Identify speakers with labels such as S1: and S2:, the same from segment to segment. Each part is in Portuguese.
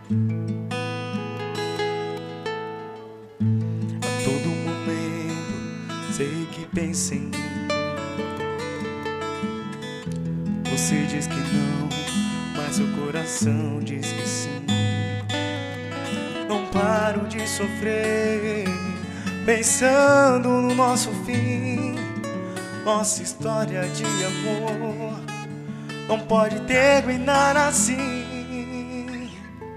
S1: A todo momento sei que pensa em mim. Você diz que não, mas o coração diz que sim. Não paro de sofrer, pensando no nosso fim. Nossa história de amor não pode terminar assim.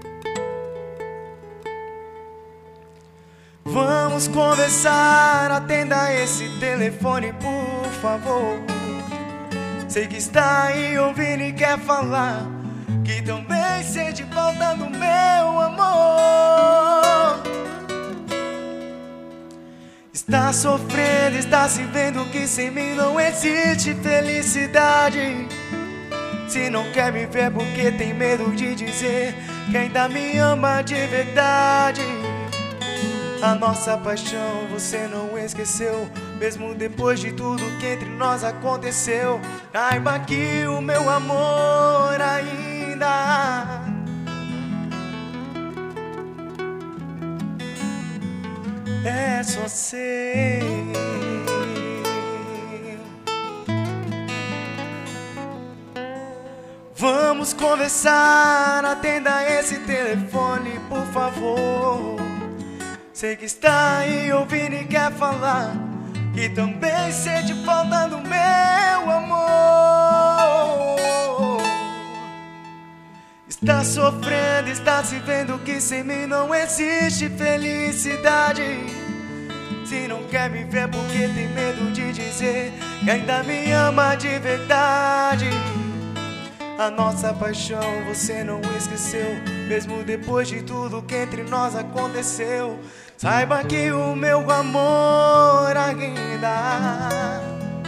S1: Vamos conversar, atenda esse telefone, por favor. Sei que está aí ouvindo e quer falar, que também sente falta do meu amor. Está sofrendo, está se vendo que sem mim não existe felicidade. Se não quer me ver porque tem medo de dizer que ainda me ama de verdade. A nossa paixão você não esqueceu, mesmo depois de tudo que entre nós aconteceu. Saiba que o meu amor ainda é só seu. Vamos conversar, atenda esse telefone, por favor. Sei que está aí ouvindo e quer falar, que também sente falta do meu amor. Está sofrendo, está se vendo que sem mim não existe felicidade. Se não quer me ver porque tem medo de dizer que ainda me ama de verdade. A nossa paixão você não esqueceu, mesmo depois de tudo que entre nós aconteceu. Saiba que o meu amor ainda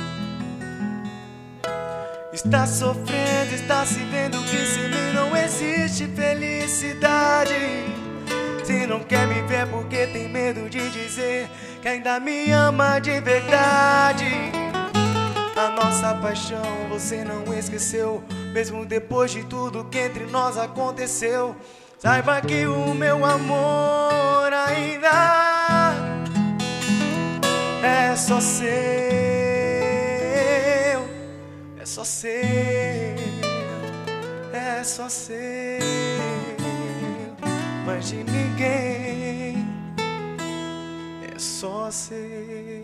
S1: está sofrendo, está se vendo que sem mim não existe felicidade. Se não quer me ver porque tem medo de dizer que ainda me ama de verdade. A nossa paixão você não esqueceu, mesmo depois de tudo que entre nós aconteceu. Saiba que o meu amor ainda é só seu, é só seu, é só seu, mas de ninguém, é só seu.